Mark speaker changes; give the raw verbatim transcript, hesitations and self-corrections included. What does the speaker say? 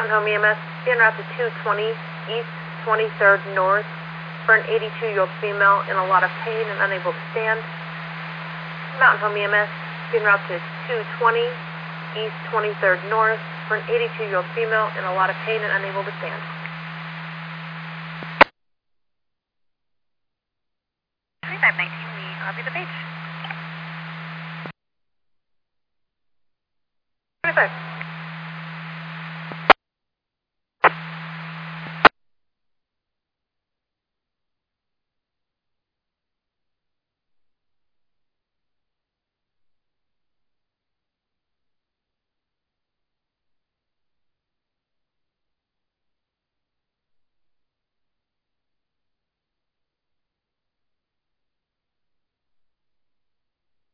Speaker 1: Mountain Home E M S, be en route to two twenty East twenty-third North for an eighty-two-year-old female in a lot of pain and unable to stand. Mountain Home E M S, be en route to two twenty East twenty-third North for an eighty-two-year-old female in a lot of pain and unable to stand.
Speaker 2: twenty-five nineteen, we copy the page.
Speaker 1: twenty-five.